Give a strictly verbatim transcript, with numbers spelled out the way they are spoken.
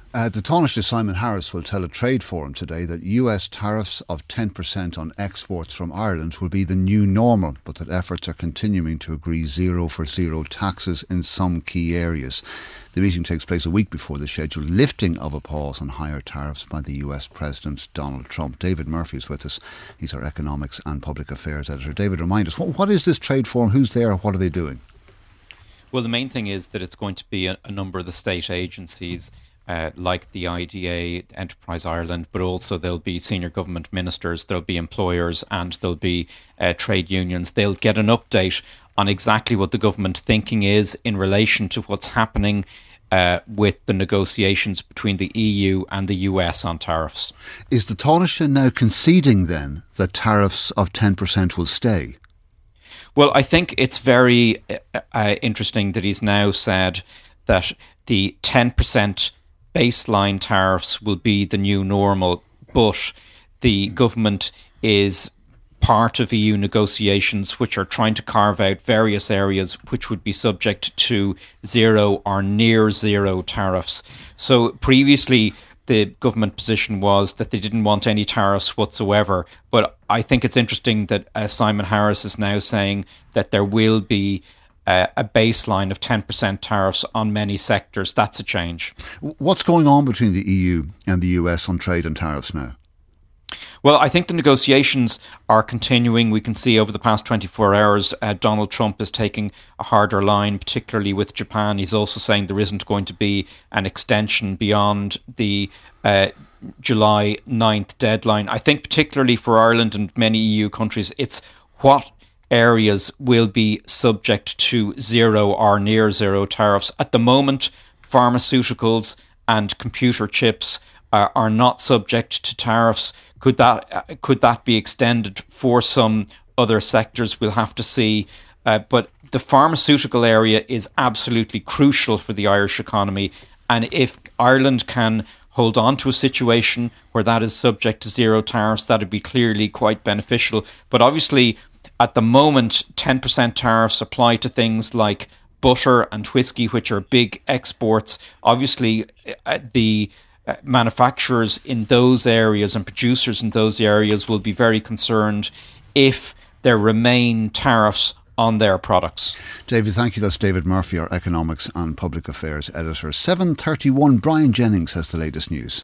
Uh, the Taoiseach Simon Harris will tell a trade forum today that U S tariffs of ten percent on exports from Ireland will be the new normal, but that efforts are continuing to agree zero for zero taxes in some key areas. The meeting takes place a week before the scheduled lifting of a pause on higher tariffs by the U S President Donald Trump. David Murphy is with us. He's our economics and public affairs editor. David, remind us, what, what is this trade forum? Who's there? What are they doing? Well, the main thing is that it's going to be a, a number of the state agencies Uh, like the I D A, Enterprise Ireland, but also there'll be senior government ministers, there'll be employers, and there'll be uh, trade unions. They'll get an update on exactly what the government thinking is in relation to what's happening uh, with the negotiations between the E U and the U S on tariffs. Is the Taoiseach now conceding then that tariffs of ten percent will stay? Well, I think it's very uh, uh, interesting that he's now said that the ten percent baseline tariffs will be the new normal, but the government is part of E U negotiations which are trying to carve out various areas which would be subject to zero or near zero tariffs. So previously the government position was that they didn't want any tariffs whatsoever, but I think it's interesting that uh, Simon Harris is now saying that there will be Uh, a baseline of ten percent tariffs on many sectors. That's a change. What's going on between the E U and the U S on trade and tariffs now? Well, I think the negotiations are continuing. We can see over the past twenty-four hours, uh, Donald Trump is taking a harder line, particularly with Japan. He's also saying there isn't going to be an extension beyond the uh, July ninth deadline. I think particularly for Ireland and many E U countries, it's what areas will be subject to zero or near zero tariffs. At the moment, pharmaceuticals and computer chips uh, are not subject to tariffs. Could that uh, could that be extended for some other sectors? We'll have to see. Uh, but the pharmaceutical area is absolutely crucial for the Irish economy. And if Ireland can hold on to a situation where that is subject to zero tariffs, that would be clearly quite beneficial. But obviously, at the moment, ten percent tariffs apply to things like butter and whiskey, which are big exports. Obviously, uh, the uh, manufacturers in those areas and producers in those areas will be very concerned if there remain tariffs on their products. David, thank you. That's David Murphy, our economics and public affairs editor. seven thirty-one, Brian Jennings has the latest news.